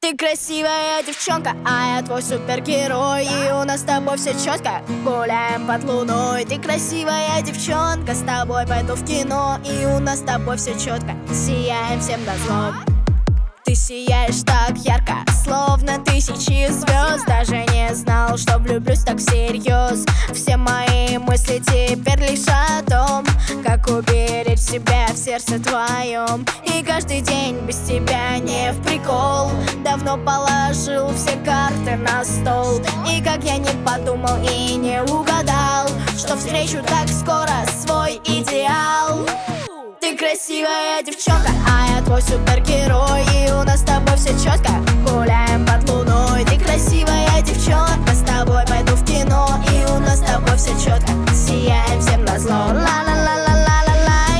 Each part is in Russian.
Ты красивая девчонка, а я твой супергерой. И у нас с тобой все четко, гуляем под луной. Ты красивая девчонка, с тобой пойду в кино. И у нас с тобой все четко, сияем всем назло. Ты сияешь так ярко, словно тысячи звезд. Даже не знал, что влюблюсь так всерьез. Все мои мысли теперь лишь о том, как уберечь себя в сердце твоем. И каждый день без тебя не в прикол. Давно положил все карты на стол. И как я не подумал и не угадал, что встречу так скоро свой идеал. Ты красивая девчонка, а я твой супергерой. И у нас с тобой все четко, гуляем под луной. Ты красивая девчонка, с тобой пойду в кино. И у нас с тобой все четко, сияем всем назло. Ла-ла-ла-ла-ла-ла-лай,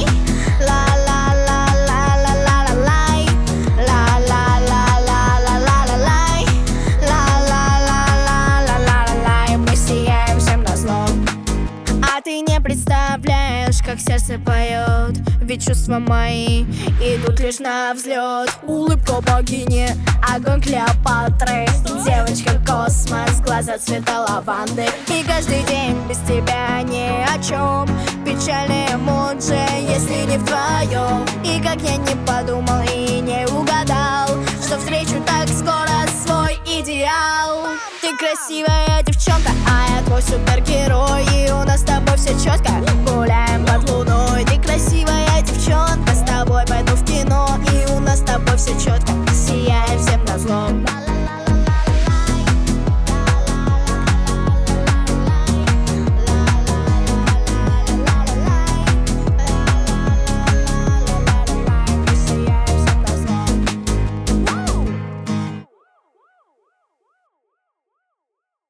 ла-ла-ла-ла-ла-ла-лай, ла-ла-ла-ла-ла-ла-лай, ла-ла-ла-ла-ла-ла-лай. Мы сияем всем назло. А ты не представляешь, как сердце поет, ведь чувства мои идут лишь на взлет. Улыбка богини, огонь Клеопатры, девочка космос, глаза цвета лаванды. И каждый день без тебя ни о чем, печальные эмоджи, если не вдвоем. И как я не подумал и не угадал, что встречу так скоро свой идеал. Ты красивая девчонка, а я твой супергерой. И у нас с тобой все четко, гуляем под луной. Ты красивая девчонка, с тобой пойду в кино. И у нас с тобой все четко,